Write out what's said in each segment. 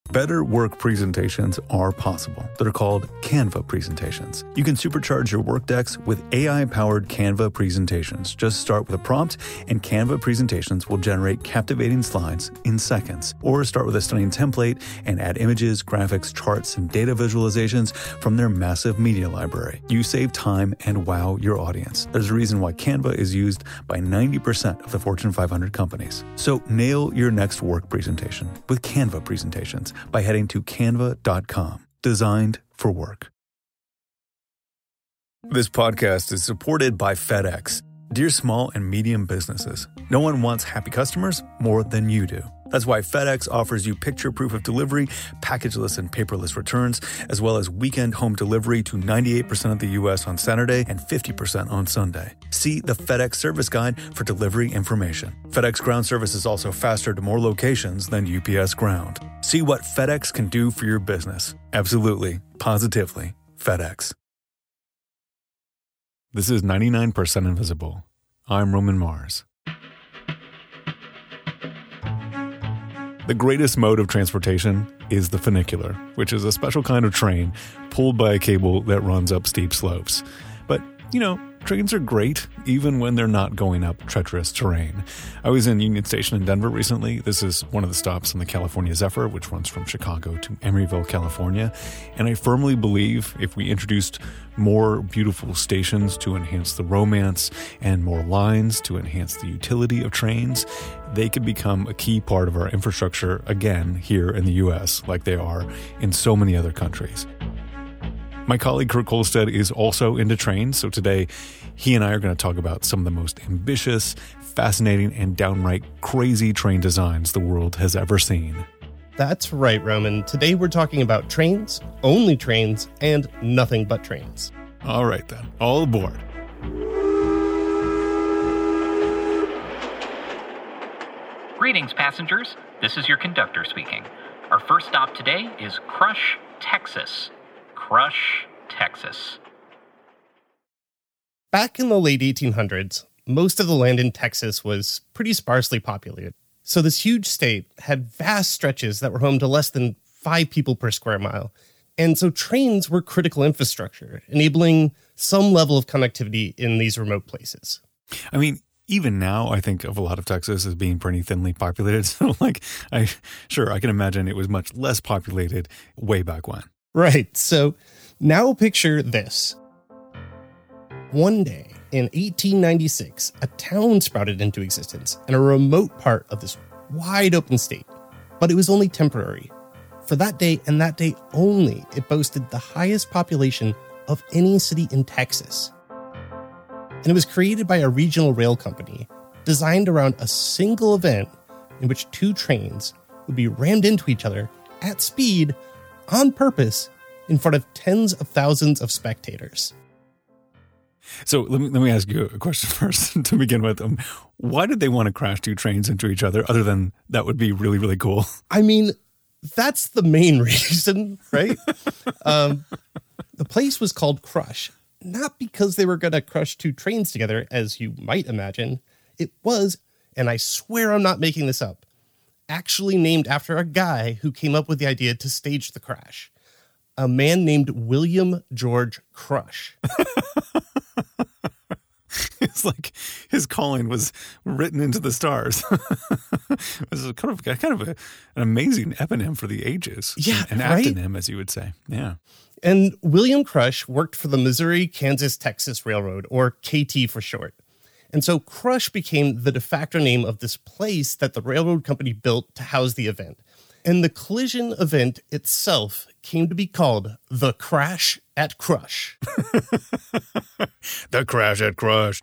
Better work presentations are possible. They're called Canva presentations. You can supercharge your work decks with AI-powered Canva presentations. Just start with a prompt, and Canva presentations will generate captivating slides in seconds. Or start with a stunning template and add images, graphics, charts, and data visualizations from their massive media library. You save time and wow your audience. There's a reason why Canva is used by 90% of the Fortune 500 companies. So nail your next work presentation with Canva presentations by heading to canva.com. Designed for work. This podcast is supported by FedEx. Dear small and medium businesses, no one wants happy customers more than you do. That's why FedEx offers you picture proof of delivery, packageless and paperless returns, as well as weekend home delivery to 98% of the U.S. on Saturday and 50% on Sunday. See the FedEx service guide for delivery information. FedEx Ground service is also faster to more locations than UPS Ground. See what FedEx can do for your business. Absolutely, positively, FedEx. This is 99% Invisible. I'm Roman Mars. The greatest mode of transportation is the funicular, which is a special kind of train pulled by a cable that runs up steep slopes. But, trains are great even when they're not going up treacherous terrain. I was in Union Station in Denver recently. This is one of the stops on the California Zephyr, which runs from Chicago to Emeryville, California. And I firmly believe if we introduced more beautiful stations to enhance the romance and more lines to enhance the utility of trains, they could become a key part of our infrastructure again here in the U.S., like they are in so many other countries. My colleague Kurt Kolstad is also into trains, so today he and I are going to talk about some of the most ambitious, fascinating, and downright crazy train designs the world has ever seen. That's right, Roman. Today we're talking about trains, only trains, and nothing but trains. All right then, all aboard. Greetings, passengers. This is your conductor speaking. Our first stop today is Crush, Texas. Crush, Texas. Back in the late 1800s, most of the land in Texas was pretty sparsely populated. So this huge state had vast stretches that were home to less than 5 people per square mile. And so trains were critical infrastructure, enabling some level of connectivity in these remote places. I mean, even now, I think of a lot of Texas as being pretty thinly populated. So, I can imagine it was much less populated way back when. Right. So now picture this. One day in 1896, a town sprouted into existence in a remote part of this wide open state. But it was only temporary. For that day and that day only, it boasted the highest population of any city in Texas. And it was created by a regional rail company designed around a single event in which 2 trains would be rammed into each other at speed on purpose in front of tens of thousands of spectators. So let me ask you a question first to begin with. Why did they want to crash 2 trains into each other other than that would be really, really cool? I mean, that's the main reason, right? The place was called Crush, not because they were going to crush 2 trains together, as you might imagine. It was, and I swear I'm not making this up, actually named after a guy who came up with the idea to stage the crash. A man named William George Crush. It's like his calling was written into the stars. It was kind of an amazing eponym for the ages. Yeah, an right? acronym, as you would say. Yeah. And William Crush worked for the Missouri Kansas Texas Railroad, or KT for short. And so Crush became the de facto name of this place that the railroad company built to house the event. And the collision event itself came to be called the Crash at Crush. The Crash at Crush.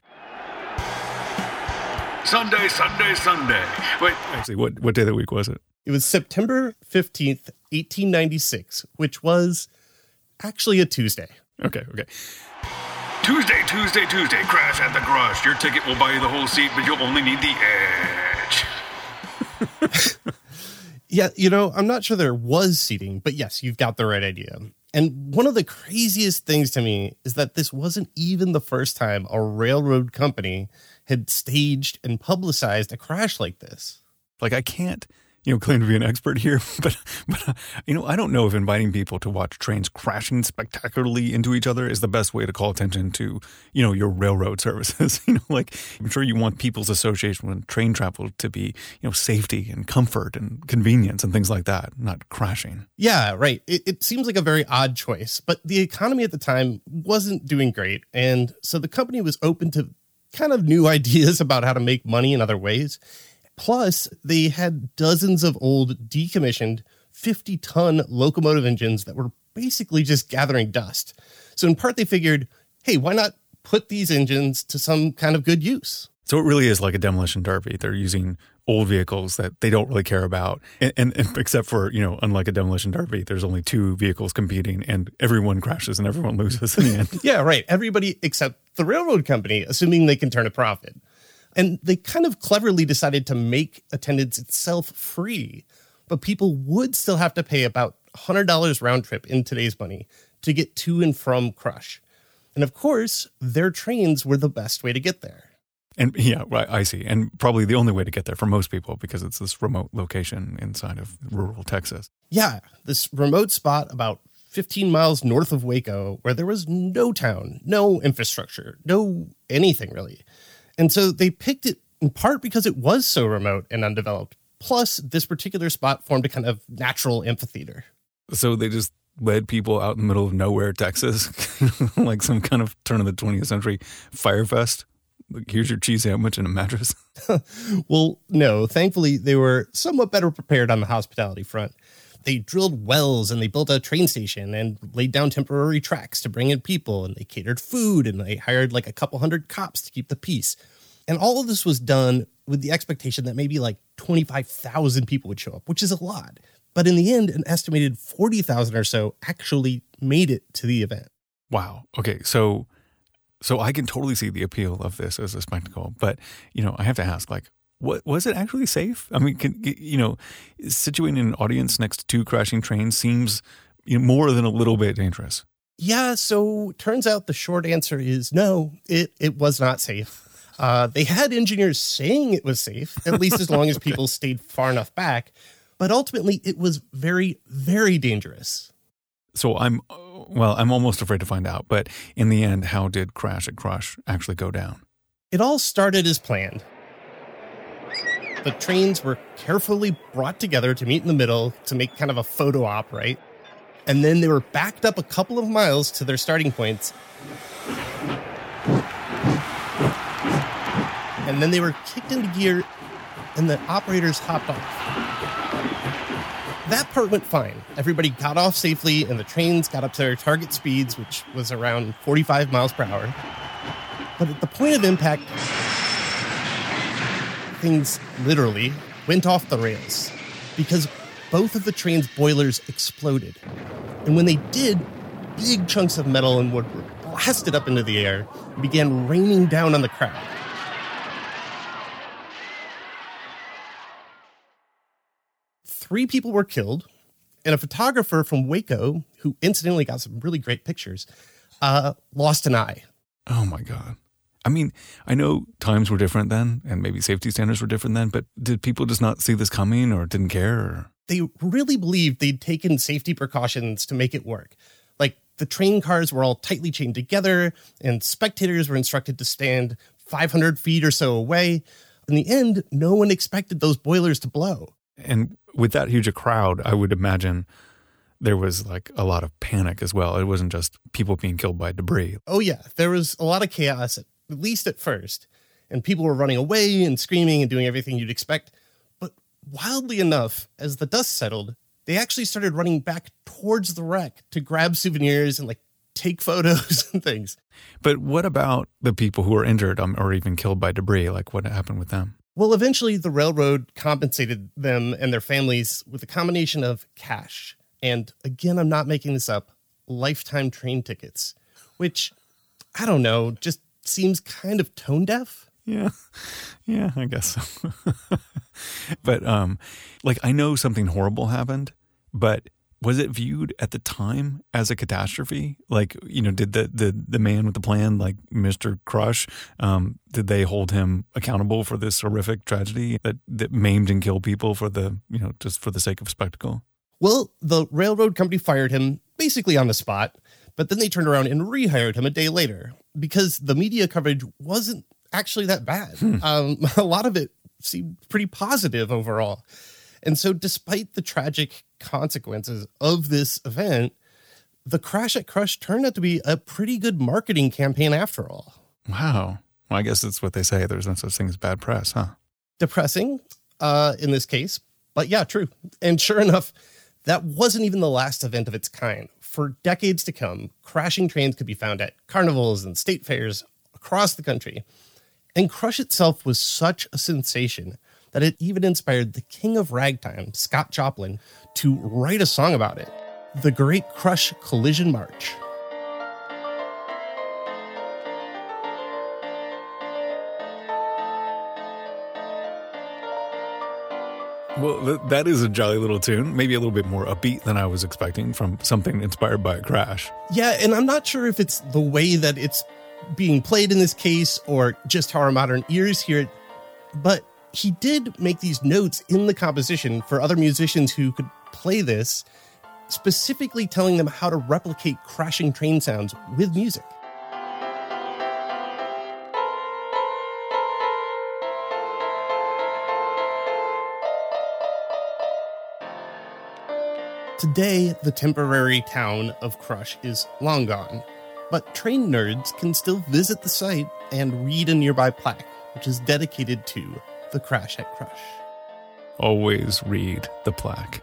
Sunday. Wait, actually, what day of the week was it? It was September 15th, 1896, which was actually a Tuesday. Okay. Tuesday. Crash at the Crush. Your ticket will buy you the whole seat, but you'll only need the edge. Yeah, I'm not sure there was seating, but yes, you've got the right idea. And one of the craziest things to me is that this wasn't even the first time a railroad company had staged and publicized a crash like this. I can't claim to be an expert here, but I don't know if inviting people to watch trains crashing spectacularly into each other is the best way to call attention to, your railroad services. I'm sure you want people's association with train travel to be, safety and comfort and convenience and things like that, not crashing. Yeah, right. It seems like a very odd choice, but the economy at the time wasn't doing great. And so the company was open to kind of new ideas about how to make money in other ways. Plus, they had dozens of old, decommissioned, 50-ton locomotive engines that were basically just gathering dust. So in part, they figured, hey, why not put these engines to some kind of good use? So it really is like a demolition derby. They're using old vehicles that they don't really care about. And except for, unlike a demolition derby, there's only two vehicles competing and everyone crashes and everyone loses in the end. Yeah, right. Everybody except the railroad company, assuming they can turn a profit. And they kind of cleverly decided to make attendance itself free, but people would still have to pay about $100 round trip in today's money to get to and from Crush. And of course, their trains were the best way to get there. And yeah, right, I see. And probably the only way to get there for most people because it's this remote location inside of rural Texas. Yeah, this remote spot about 15 miles north of Waco where there was no town, no infrastructure, no anything really. And so they picked it in part because it was so remote and undeveloped. Plus, this particular spot formed a kind of natural amphitheater. So they just led people out in the middle of nowhere, Texas, like some kind of turn of the 20th century fire fest. Like, here's your cheese sandwich and a mattress. Well, no, thankfully they were somewhat better prepared on the hospitality front. They drilled wells and they built a train station and laid down temporary tracks to bring in people, and they catered food and they hired like a couple hundred cops to keep the peace. And all of this was done with the expectation that maybe like 25,000 people would show up, which is a lot. But in the end, an estimated 40,000 or so actually made it to the event. Wow. Okay. So I can totally see the appeal of this as a spectacle, but, I have to ask, like, what was it actually safe? I mean, situating an audience next to two crashing trains seems more than a little bit dangerous. Yeah, so turns out the short answer is no, it was not safe. They had engineers saying it was safe, at least as long as people stayed far enough back. But ultimately, it was very, very dangerous. So I'm almost afraid to find out. But in the end, how did Crash at Crush actually go down? It all started as planned. The trains were carefully brought together to meet in the middle to make kind of a photo op, right? And then they were backed up a couple of miles to their starting points. And then they were kicked into gear and the operators hopped off. That part went fine. Everybody got off safely and the trains got up to their target speeds, which was around 45 miles per hour. But at the point of impact, things literally went off the rails because both of the train's boilers exploded. And when they did, big chunks of metal and wood were blasted up into the air and began raining down on the crowd. Three people were killed, and a photographer from Waco, who incidentally got some really great pictures, lost an eye. Oh my God. I mean, I know times were different then, and maybe safety standards were different then, but did people just not see this coming or didn't care? Or? They really believed they'd taken safety precautions to make it work. Like, the train cars were all tightly chained together, and spectators were instructed to stand 500 feet or so away. In the end, no one expected those boilers to blow. And with that huge a crowd, I would imagine there was like a lot of panic as well. It wasn't just people being killed by debris. Oh yeah, there was a lot of chaos, at least at first. And people were running away and screaming and doing everything you'd expect. But wildly enough, as the dust settled, they actually started running back towards the wreck to grab souvenirs and like take photos and things. But what about the people who were injured or even killed by debris? Like, what happened with them? Well, eventually the railroad compensated them and their families with a combination of cash and, again, I'm not making this up, lifetime train tickets, which, I don't know, just seems kind of tone deaf. Yeah, I guess so. But, I know something horrible happened, but was it viewed at the time as a catastrophe? Like, did the man with the plan, like Mr. Crush, did they hold him accountable for this horrific tragedy that maimed and killed people for just for the sake of spectacle? Well, the railroad company fired him basically on the spot, but then they turned around and rehired him a day later because the media coverage wasn't actually that bad. A lot of it seemed pretty positive overall. And so despite the tragic consequences of this event, the crash at Crush turned out to be a pretty good marketing campaign after all. Wow. Well, I guess that's what they say. There's no such thing as bad press, huh? Depressing in this case, but yeah, true. And sure enough, that wasn't even the last event of its kind. For decades to come, crashing trains could be found at carnivals and state fairs across the country. And Crush itself was such a sensation that it even inspired the king of ragtime, Scott Joplin, to write a song about it, The Great Crush Collision March. Well, that is a jolly little tune, maybe a little bit more upbeat than I was expecting from something inspired by a crash. Yeah, and I'm not sure if it's the way that it's being played in this case or just how our modern ears hear it, but he did make these notes in the composition for other musicians who could play this, specifically telling them how to replicate crashing train sounds with music. Today, the temporary town of Crush is long gone, but train nerds can still visit the site and read a nearby plaque, which is dedicated to the crash at Crush. Always read the plaque.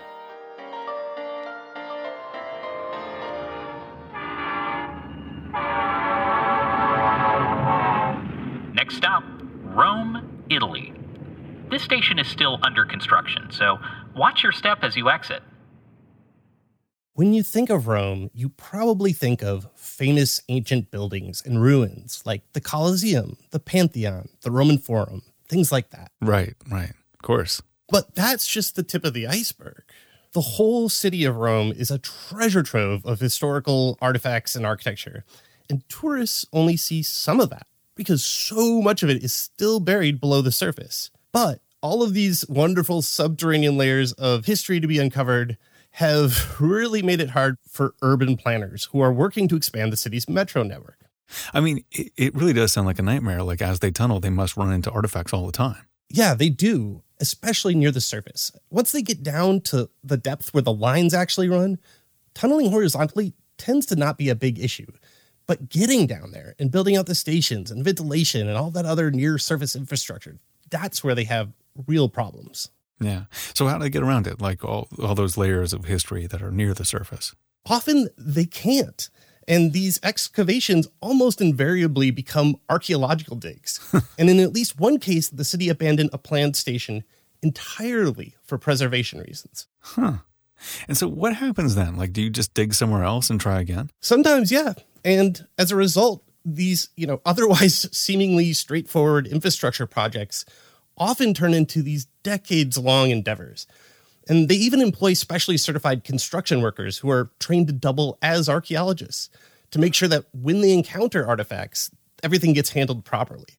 Next stop, Rome, Italy. This station is still under construction, so watch your step as you exit. When you think of Rome, you probably think of famous ancient buildings and ruins like the Colosseum, the Pantheon, the Roman Forum, things like that. Right. Of course. But that's just the tip of the iceberg. The whole city of Rome is a treasure trove of historical artifacts and architecture, and tourists only see some of that because so much of it is still buried below the surface. But all of these wonderful subterranean layers of history to be uncovered have really made it hard for urban planners who are working to expand the city's metro network. I mean, it really does sound like a nightmare. Like as they tunnel, they must run into artifacts all the time. Yeah, they do, especially near the surface. Once they get down to the depth where the lines actually run, tunneling horizontally tends to not be a big issue. But getting down there and building out the stations and ventilation and all that other near surface infrastructure, that's where they have real problems. Yeah. So how do they get around it? Like all those layers of history that are near the surface? Often they can't. And these excavations almost invariably become archaeological digs. And in at least one case, the city abandoned a planned station entirely for preservation reasons. Huh. And so what happens then? Like, do you just dig somewhere else and try again? Sometimes, yeah. And as a result, these, otherwise seemingly straightforward infrastructure projects often turn into these decades-long endeavors. And they even employ specially certified construction workers who are trained to double as archaeologists to make sure that when they encounter artifacts, everything gets handled properly.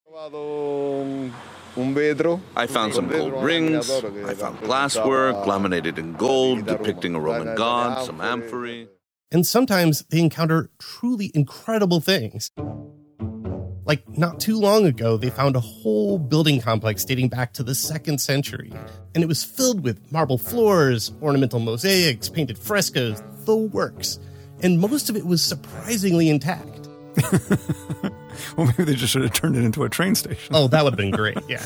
I found some gold rings, I found glasswork laminated in gold depicting a Roman god, some amphorae. And sometimes they encounter truly incredible things. Like not too long ago, they found a whole building complex dating back to the 2nd century. And it was filled with marble floors, ornamental mosaics, painted frescoes, the works. And most of it was surprisingly intact. Well, maybe they just should have turned it into a train station. Oh, that would have been great, yeah.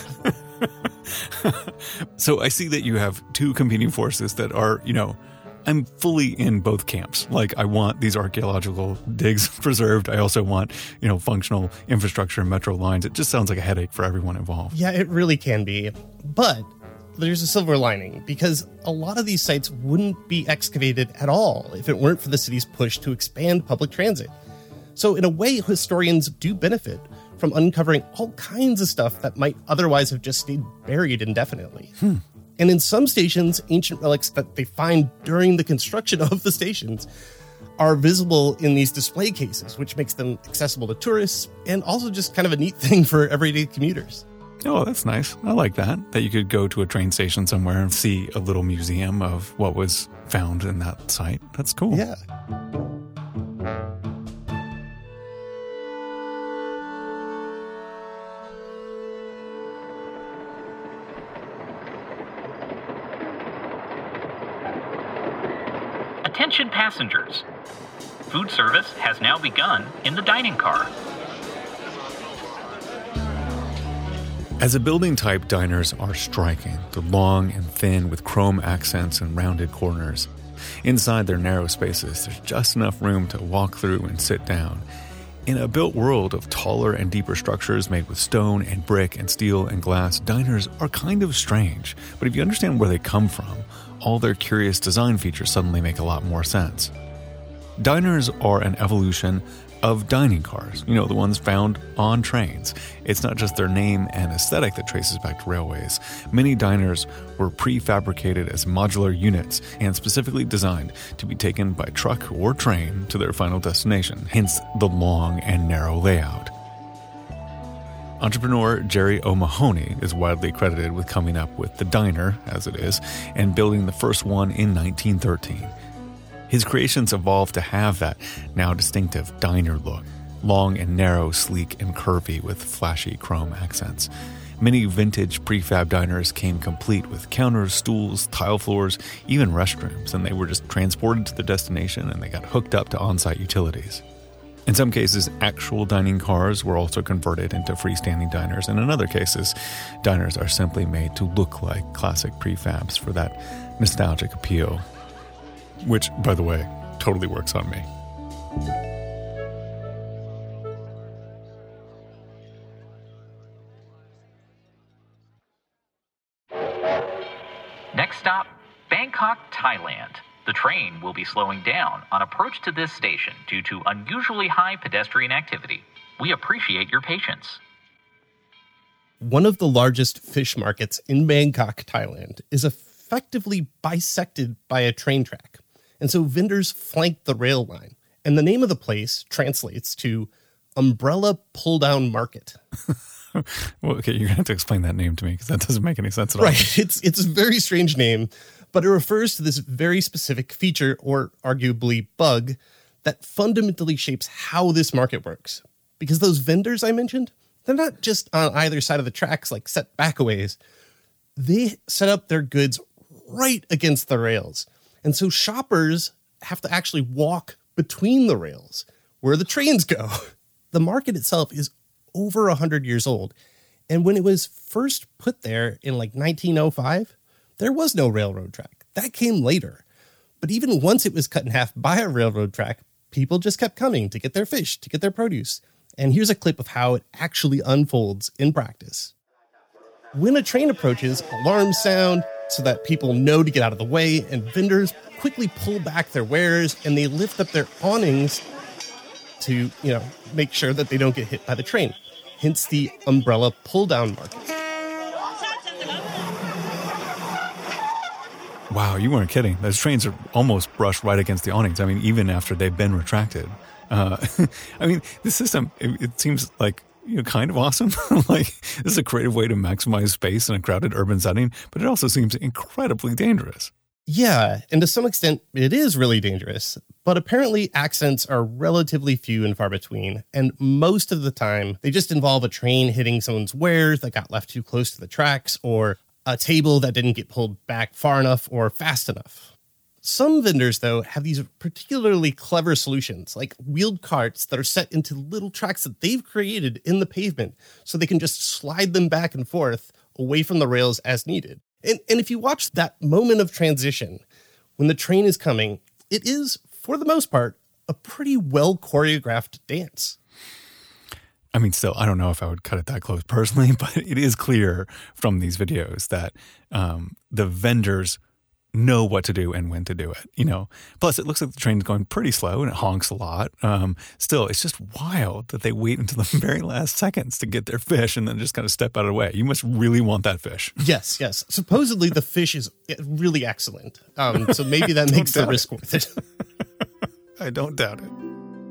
So I see that you have two competing forces that are, I'm fully in both camps. Like, I want these archaeological digs preserved. I also want, functional infrastructure and metro lines. It just sounds like a headache for everyone involved. Yeah, it really can be. But there's a silver lining, because a lot of these sites wouldn't be excavated at all if it weren't for the city's push to expand public transit. So in a way, historians do benefit from uncovering all kinds of stuff that might otherwise have just stayed buried indefinitely. And in some stations, ancient relics that they find during the construction of the stations are visible in these display cases, which makes them accessible to tourists and also just kind of a neat thing for everyday commuters. Oh, that's nice. I like that you could go to a train station somewhere and see a little museum of what was found in that site. That's cool. Yeah. Attention passengers. Food service has now begun in the dining car. As a building type, diners are striking. They're long and thin with chrome accents and rounded corners. Inside their narrow spaces, there's just enough room to walk through and sit down. In a built world of taller and deeper structures made with stone and brick and steel and glass, diners are kind of strange. But if you understand where they come from, all their curious design features suddenly make a lot more sense. Diners are an evolution of dining cars, the ones found on trains. It's not just their name and aesthetic that traces back to railways. Many diners were prefabricated as modular units and specifically designed to be taken by truck or train to their final destination, hence the long and narrow layout. Entrepreneur Jerry O'Mahony is widely credited with coming up with the diner, as it is, and building the first one in 1913. His creations evolved to have that now distinctive diner look, long and narrow, sleek and curvy with flashy chrome accents. Many vintage prefab diners came complete with counters, stools, tile floors, even restrooms, and they were just transported to their destination and they got hooked up to on-site utilities. In some cases, actual dining cars were also converted into freestanding diners, and in other cases, diners are simply made to look like classic prefabs for that nostalgic appeal. Which, by the way, totally works on me. Next stop, Bangkok, Thailand. The train will be slowing down on approach to this station due to unusually high pedestrian activity. We appreciate your patience. One of the largest fish markets in Bangkok, Thailand, is effectively bisected by a train track. And so vendors flank the rail line. And the name of the place translates to Umbrella Pull-Down Market. Well, okay, you're going to have to explain that name to me because that doesn't make any sense at all. Right. It's a very strange name, but it refers to this very specific feature, or arguably bug, that fundamentally shapes how this market works. Because those vendors I mentioned, they're not just on either side of the tracks, like set back a ways. They set up their goods right against the rails. And so shoppers have to actually walk between the rails where the trains go. The market itself is over 100 years old. And when it was first put there in like 1905, there was no railroad track. That came later. But even once it was cut in half by a railroad track, people just kept coming to get their fish, to get their produce. And here's a clip of how it actually unfolds in practice. When a train approaches, alarms sound so that people know to get out of the way, and vendors quickly pull back their wares and they lift up their awnings to, make sure that they don't get hit by the train. Hence the umbrella pull-down market. Wow, you weren't kidding. Those trains are almost brushed right against the awnings. I mean, even after they've been retracted. This system, it seems like kind of awesome. Like, this is a creative way to maximize space in a crowded urban setting, but it also seems incredibly dangerous. Yeah, and to some extent, it is really dangerous. But apparently, accidents are relatively few and far between. And most of the time, they just involve a train hitting someone's wares that got left too close to the tracks, or a table that didn't get pulled back far enough or fast enough. Some vendors, though, have these particularly clever solutions, like wheeled carts that are set into little tracks that they've created in the pavement, so they can just slide them back and forth away from the rails as needed. And if you watch that moment of transition, when the train is coming, it is, for the most part, a pretty well choreographed dance. I mean, still, I don't know if I would cut it that close personally, but it is clear from these videos that the vendors know what to do and when to do it, Plus, it looks like the train's going pretty slow and it honks a lot. Still, it's just wild that they wait until the very last seconds to get their fish and then just kind of step out of the way. You must really want that fish. Yes. Supposedly, the fish is really excellent. So maybe that makes the risk worth it. I don't doubt it.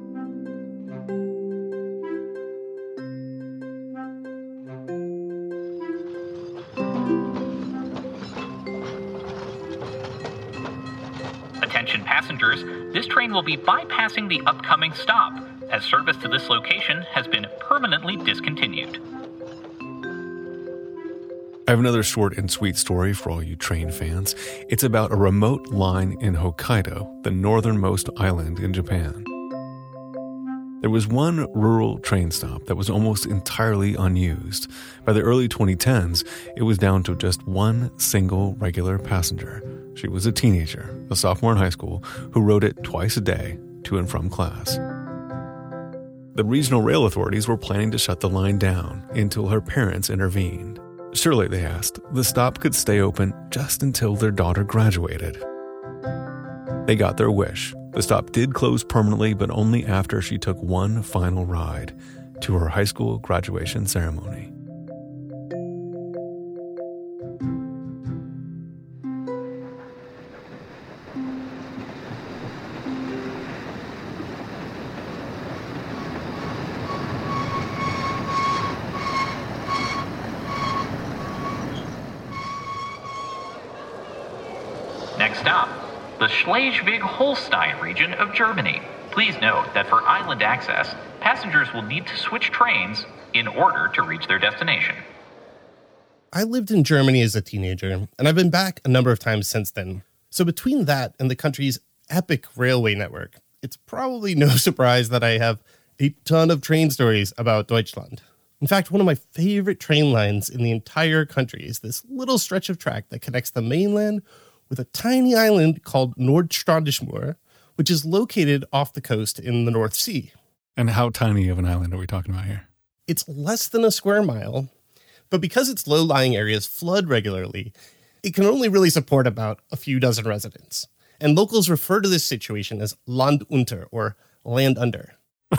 Attention passengers, this train will be bypassing the upcoming stop, as service to this location has been permanently discontinued. I have another short and sweet story for all you train fans. It's about a remote line in Hokkaido, the northernmost island in Japan. There was one rural train stop that was almost entirely unused. By the early 2010s, it was down to just one single regular passenger. She was a teenager, a sophomore in high school, who rode it twice a day to and from class. The regional rail authorities were planning to shut the line down until her parents intervened. Surely, they asked, the stop could stay open just until their daughter graduated. They got their wish. The stop did close permanently, but only after she took one final ride to her high school graduation ceremony. Next stop, the Schleswig-Holstein region of Germany. Please note that for island access, passengers will need to switch trains in order to reach their destination. I lived in Germany as a teenager, and I've been back a number of times since then. So between that and the country's epic railway network, it's probably no surprise that I have a ton of train stories about Deutschland. In fact, one of my favorite train lines in the entire country is this little stretch of track that connects the mainland with a tiny island called Nordstrandsmoor, which is located off the coast in the North Sea. And how tiny of an island are we talking about here? It's less than a square mile, but because its low-lying areas flood regularly, it can only really support about a few dozen residents. And locals refer to this situation as Land unter, or land under.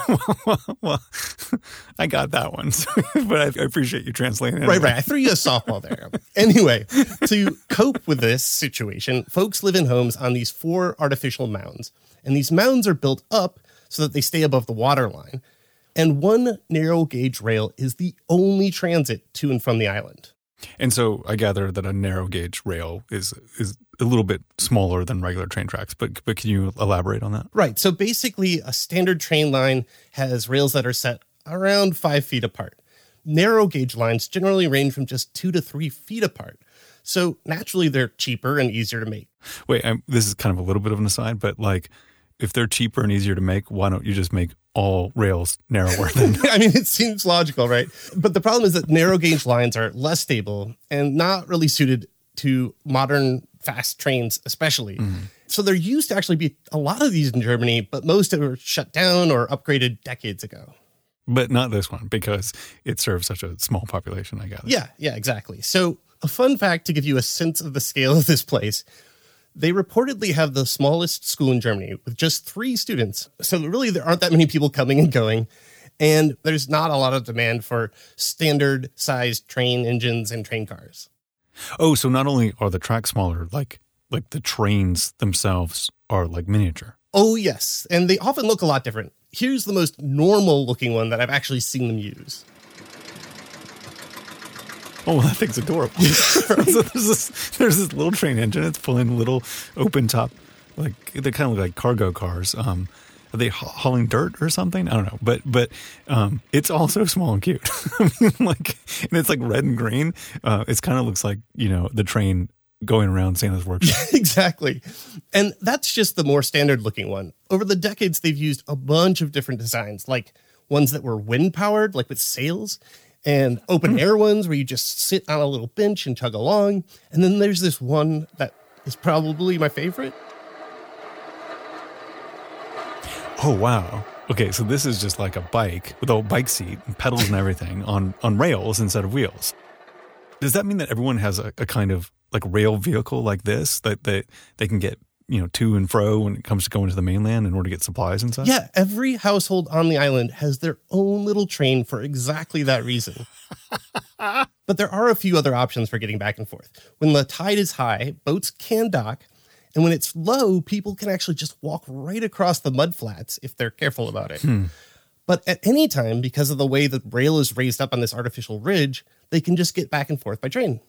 Well, I got that one, but I appreciate you translating it. Right. I threw you a softball there. Anyway, to cope with this situation, folks live in homes on these 4 artificial mounds. And these mounds are built up so that they stay above the water line. And one narrow gauge rail is the only transit to and from the island. And so I gather that a narrow gauge rail is a little bit smaller than regular train tracks, but can you elaborate on that? Right. So basically, a standard train line has rails that are set around 5 feet apart. Narrow gauge lines generally range from just 2 to 3 feet apart. So naturally, they're cheaper and easier to make. Wait, this is kind of a little bit of an aside, but if they're cheaper and easier to make, why don't you just make all rails narrower than? I mean, it seems logical, right? But the problem is that narrow gauge lines are less stable and not really suited to modern fast trains, especially. Mm-hmm. So there used to actually be a lot of these in Germany, but most were shut down or upgraded decades ago. But not this one, because it serves such a small population, I gather. Yeah, exactly. So a fun fact to give you a sense of the scale of this place: they reportedly have the smallest school in Germany with just 3 students. So really, there aren't that many people coming and going. And there's not a lot of demand for standard-sized train engines and train cars. Oh, so not only are the tracks smaller, like the trains themselves are like miniature. Oh, yes. And they often look a lot different. Here's the most normal-looking one that I've actually seen them use. Oh, well, that thing's adorable. So there's this little train engine. It's pulling little open top, they kind of look like cargo cars. Are they hauling dirt or something? I don't know. But it's also small and cute. I mean, and it's like red and green. It kind of looks like, the train going around Santa's workshop. Exactly. And that's just the more standard looking one. Over the decades, they've used a bunch of different designs, like ones that were wind powered, like with sails, and open air ones where you just sit on a little bench and chug along. And then there's this one that is probably my favorite. Oh, wow. Okay, so this is just like a bike with a bike seat and pedals and everything on rails instead of wheels. Does that mean that everyone has a kind of like rail vehicle like this that they can get, to and fro when it comes to going to the mainland in order to get supplies and such? Yeah, every household on the island has their own little train for exactly that reason. But there are a few other options for getting back and forth. When the tide is high, boats can dock. And when it's low, people can actually just walk right across the mud flats if they're careful about it. But at any time, because of the way the rail is raised up on this artificial ridge, they can just get back and forth by train.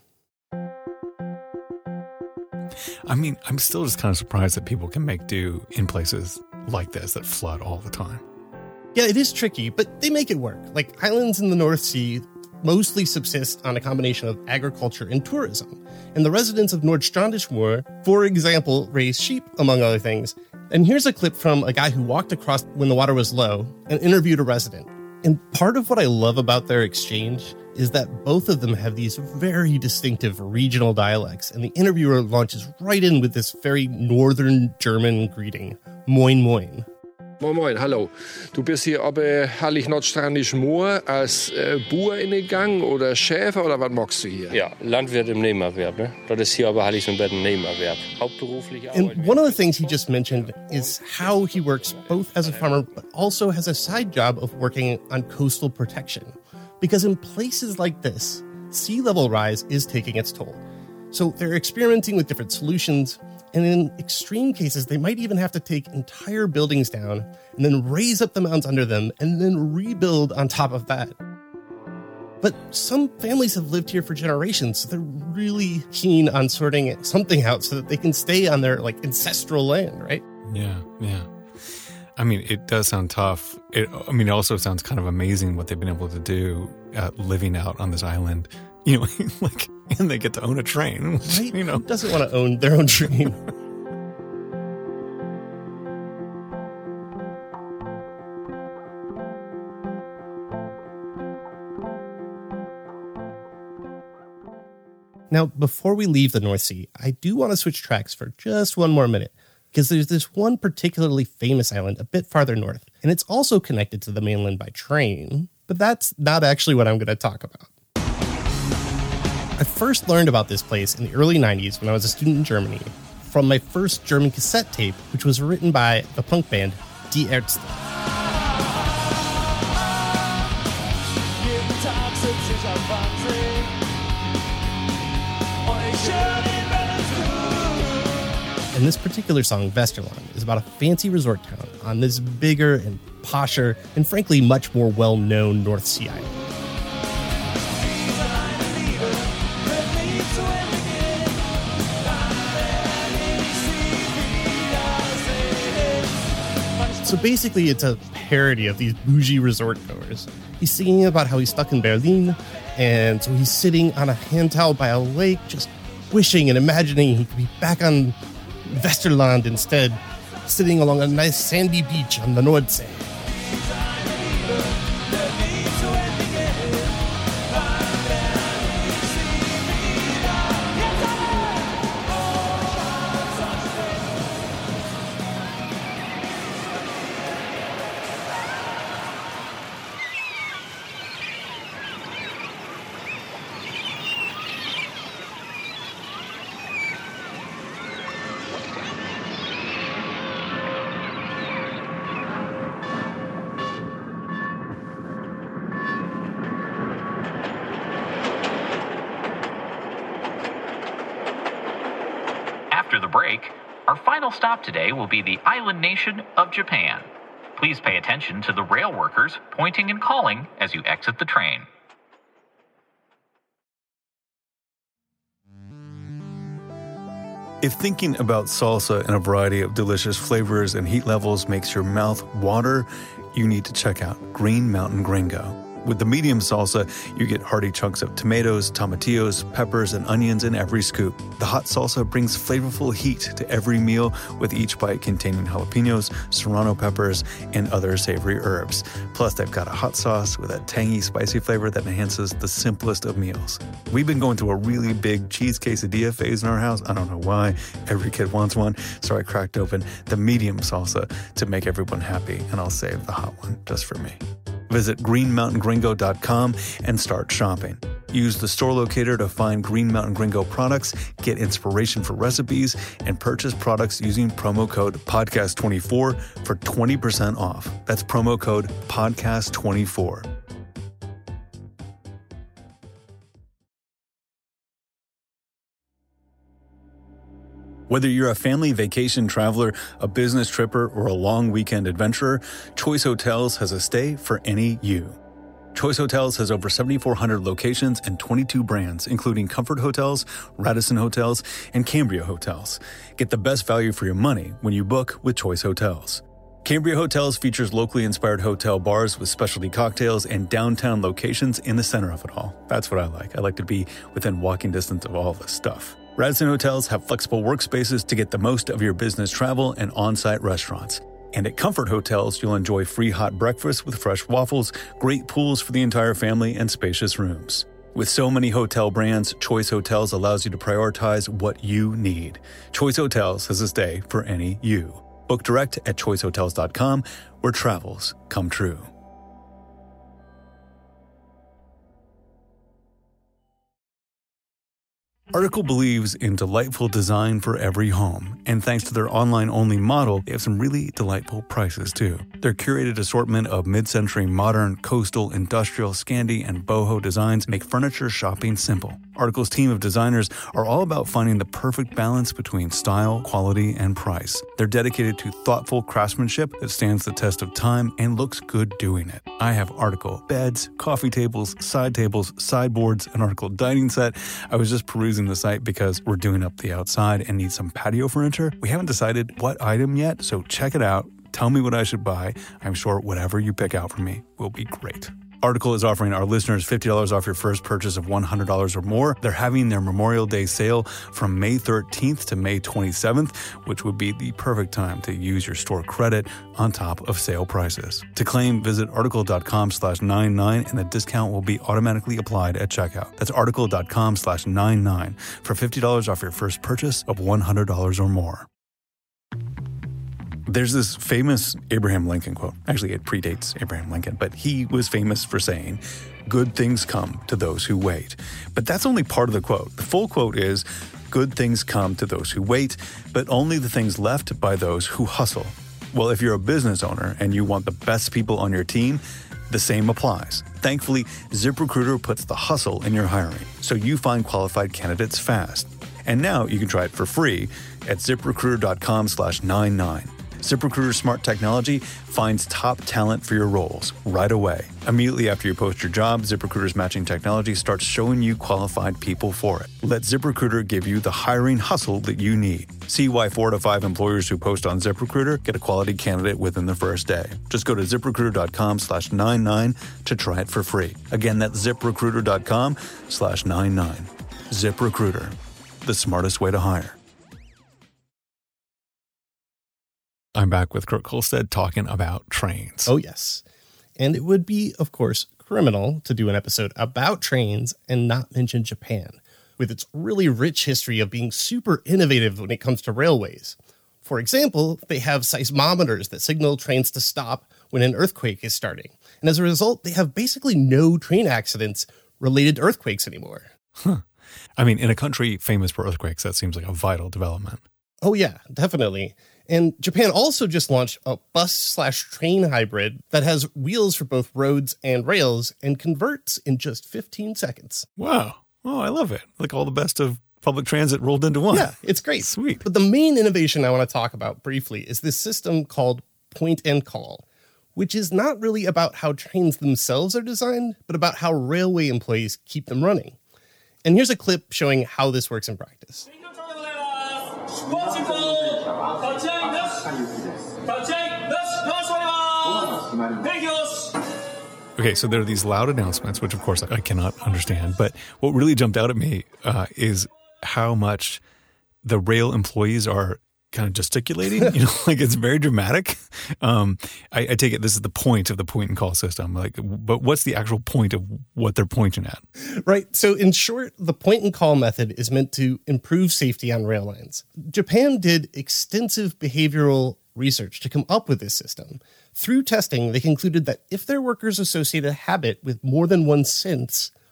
I mean, I'm still just kind of surprised that people can make do in places like this that flood all the time. Yeah, it is tricky, but they make it work. Like islands in the North Sea mostly subsist on a combination of agriculture and tourism. And the residents of Nordstrandersmoor, for example, raise sheep, among other things. And here's a clip from a guy who walked across when the water was low and interviewed a resident. And part of what I love about their exchange is that both of them have these very distinctive regional dialects. And the interviewer launches right in with this very northern German greeting, Moin Moin. Moin Moin, hallo. Du bist hier ob herrlich Nordstrandisch-Moor als Boer in den Gang oder Schäfer oder was magst du hier? Ja, Landwirt im Nebenerwerb. Ne? Das ist hier aber herrlich so ein bisschen Nebenerwerb. Hauptberuflich. And one of the things he just mentioned is how he works both as a farmer but also has a side job of working on coastal protection. Because in places like this, sea level rise is taking its toll. So they're experimenting with different solutions. And in extreme cases, they might even have to take entire buildings down and then raise up the mounds under them and then rebuild on top of that. But some families have lived here for generations, so they're really keen on sorting something out so that they can stay on their ancestral land, right? Yeah. I mean, it does sound tough. It also sounds kind of amazing what they've been able to do living out on this island. And they get to own a train. Right? Who doesn't want to own their own train? Now, before we leave the North Sea, I do want to switch tracks for just one more minute, because there's this one particularly famous island a bit farther north, and it's also connected to the mainland by train, but that's not actually what I'm going to talk about. I first learned about this place in the early 90s when I was a student in Germany from my first German cassette tape, which was written by the punk band Die Ärzte. And this particular song, Westerland, is about a fancy resort town on this bigger and posher and frankly much more well-known North Sea island. So basically, it's a parody of these bougie resort goers. He's singing about how he's stuck in Berlin, and so he's sitting on a hand towel by a lake, just wishing and imagining he could be back on Westerland instead, sitting along a nice sandy beach on the Nordsee. After the break, our final stop today will be the island nation of Japan. Please pay attention to the rail workers pointing and calling as you exit the train. If thinking about salsa and a variety of delicious flavors and heat levels makes your mouth water, you need to check out Green Mountain Gringo. With the medium salsa, you get hearty chunks of tomatoes, tomatillos, peppers, and onions in every scoop. The hot salsa brings flavorful heat to every meal, with each bite containing jalapenos, serrano peppers, and other savory herbs. Plus, they've got a hot sauce with a tangy, spicy flavor that enhances the simplest of meals. We've been going through a really big cheese quesadilla phase in our house. I don't know why. Every kid wants one, so I cracked open the medium salsa to make everyone happy, and I'll save the hot one just for me. Visit greenmountaingringo.com and start shopping. Use the store locator to find Green Mountain Gringo products, get inspiration for recipes, and purchase products using promo code podcast24 for 20% off. That's promo code podcast24. Whether you're a family vacation traveler, a business tripper, or a long weekend adventurer, Choice Hotels has a stay for any you. Choice Hotels has over 7,400 locations and 22 brands, including Comfort Hotels, Radisson Hotels, and Cambria Hotels. Get the best value for your money when you book with Choice Hotels. Cambria Hotels features locally inspired hotel bars with specialty cocktails and downtown locations in the center of it all. That's what I like. I like to be within walking distance of all this stuff. Radisson Hotels have flexible workspaces to get the most of your business travel and on-site restaurants. And at Comfort Hotels, you'll enjoy free hot breakfast with fresh waffles, great pools for the entire family, and spacious rooms. With so many hotel brands, Choice Hotels allows you to prioritize what you need. Choice Hotels has a stay for any you. Book direct at choicehotels.com, where travels come true. Article believes in delightful design for every home, and thanks to their online-only model, they have some really delightful prices too. Their curated assortment of mid-century modern, coastal, industrial, Scandi, and boho designs make furniture shopping simple. Article's team of designers are all about finding the perfect balance between style, quality, and price. They're dedicated to thoughtful craftsmanship that stands the test of time and looks good doing it. I have Article beds, coffee tables, sideboards, an Article dining set. I was just perusing the site because we're doing up the outside and need some patio furniture. We haven't decided what item yet, so check it out. Tell me what I should buy. I'm sure whatever you pick out for me will be great. Article is offering our listeners $50 off your first purchase of $100 or more. They're having their Memorial Day sale from May 13th to May 27th, which would be the perfect time to use your store credit on top of sale prices. To claim, visit article.com/99 and the discount will be automatically applied at checkout. That's article.com/99 for $50 off your first purchase of $100 or more. There's this famous Abraham Lincoln quote. Actually, it predates Abraham Lincoln, but he was famous for saying, "Good things come to those who wait." But that's only part of the quote. The full quote is, "Good things come to those who wait, but only the things left by those who hustle." Well, if you're a business owner and you want the best people on your team, the same applies. Thankfully, ZipRecruiter puts the hustle in your hiring, so you find qualified candidates fast. And now you can try it for free at ZipRecruiter.com/99. ZipRecruiter's smart technology finds top talent for your roles right away. Immediately after you post your job, ZipRecruiter's matching technology starts showing you qualified people for it. Let ZipRecruiter give you the hiring hustle that you need. See why 4 to 5 employers who post on ZipRecruiter get a quality candidate within the first day. Just go to ZipRecruiter.com/99 to try it for free. Again, that's ZipRecruiter.com/99. ZipRecruiter, the smartest way to hire. I'm back with Kurt Kohlstedt talking about trains. Oh, yes. And it would be, of course, criminal to do an episode about trains and not mention Japan, with its really rich history of being super innovative when it comes to railways. For example, they have seismometers that signal trains to stop when an earthquake is starting. And as a result, they have basically no train accidents related to earthquakes anymore. Huh. I mean, in a country famous for earthquakes, that seems like a vital development. Oh, yeah, definitely. And Japan also just launched a bus/train hybrid that has wheels for both roads and rails and converts in just 15 seconds. Wow. Oh, I love it. Like all the best of public transit rolled into one. Yeah, it's great. Sweet. But the main innovation I want to talk about briefly is this system called Point and Call, which is not really about how trains themselves are designed, but about how railway employees keep them running. And here's a clip showing how this works in practice. Okay, so there are these loud announcements, which of course I cannot understand. But what really jumped out at me is how much the rail employees are kind of gesticulating. Like it's very dramatic. I take it this is the point of the point and call system. But what's the actual point of what they're pointing at? Right. So in short, the point and call method is meant to improve safety on rail lines. Japan did extensive behavioral research to come up with this system. Through testing, they concluded that if their workers associate a habit with more than one sense,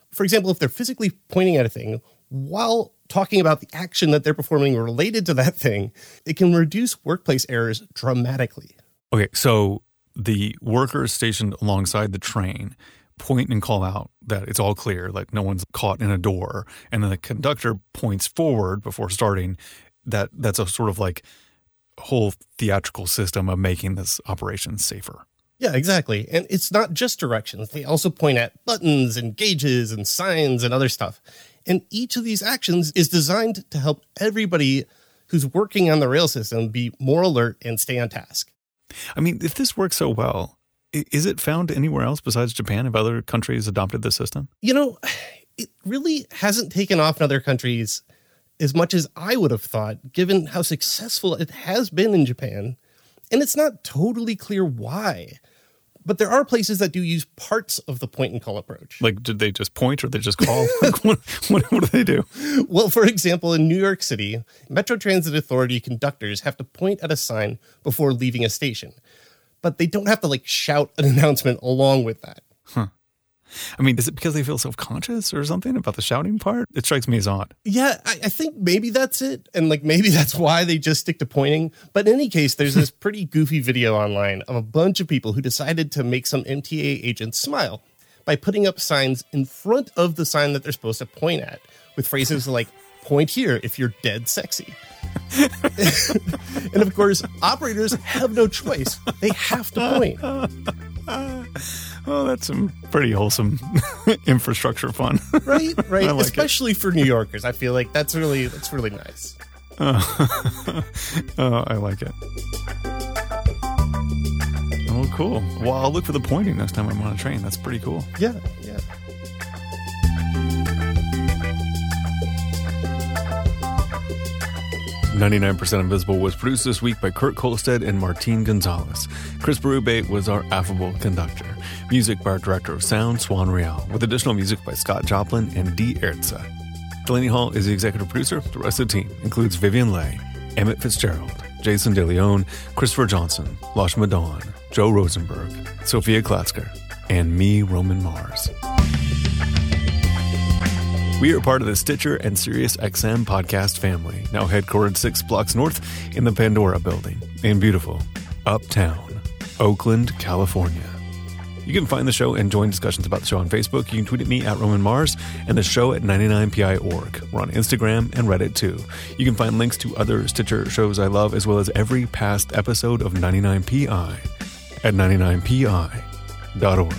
For example, if they're physically pointing at a thing while talking about the action that they're performing related to that thing, it can reduce workplace errors dramatically. Okay, so the workers stationed alongside the train point and call out that it's all clear, like no one's caught in a door, and then the conductor points forward before starting. That's a sort of like whole theatrical system of making this operation safer. Yeah, exactly. And it's not just directions. They also point at buttons and gauges and signs and other stuff. And each of these actions is designed to help everybody who's working on the rail system be more alert and stay on task. I mean, if this works so well, is it found anywhere else besides Japan? Have other countries adopted this system? You know, it really hasn't taken off in other countries as much as I would have thought, given how successful it has been in Japan. And it's not totally clear why. But there are places that do use parts of the point and call approach. Like, did they just point or they just call? Like, what do they do? Well, for example, in New York City, Metro Transit Authority conductors have to point at a sign before leaving a station. But they don't have to, like, shout an announcement along with that. Huh. I mean, is it because they feel self-conscious or something about the shouting part? It strikes me as odd. Yeah, I think maybe that's it. And like maybe that's why they just stick to pointing. But in any case, there's this pretty goofy video online of a bunch of people who decided to make some MTA agents smile by putting up signs in front of the sign that they're supposed to point at with phrases like, point here if you're dead sexy. And of course, operators have no choice. They have to point. Oh, that's some pretty wholesome infrastructure fun. Right. Like especially for New Yorkers. I feel like that's really nice. Oh, I like it. Oh, cool. Well, I'll look for the pointing next time I'm on a train. That's pretty cool. Yeah. 99% Invisible was produced this week by Kurt Kolstad and Martín Gonzalez. Chris Berube was our affable conductor. Music by our director of sound, Swan Real, with additional music by Scott Joplin and Dee Erza. Delaney Hall is the executive producer. The rest of the team includes Vivian Leigh, Emmett Fitzgerald, Jason DeLeon, Christopher Johnson, Lashma Dawn, Joe Rosenberg, Sophia Klatzker, and me, Roman Mars. We are part of the Stitcher and SiriusXM podcast family, now headquartered 6 blocks north in the Pandora building in beautiful Uptown, Oakland, California. You can find the show and join discussions about the show on Facebook. You can tweet at me at Roman Mars and the show at 99pi.org. We're on Instagram and Reddit too. You can find links to other Stitcher shows I love as well as every past episode of 99pi at 99pi.org.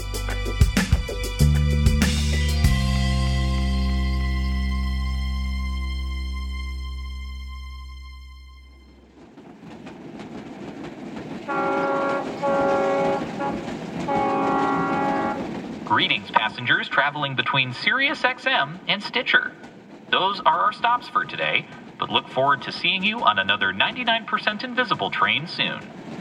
Greetings, passengers traveling between SiriusXM and Stitcher. Those are our stops for today, but look forward to seeing you on another 99% Invisible train soon.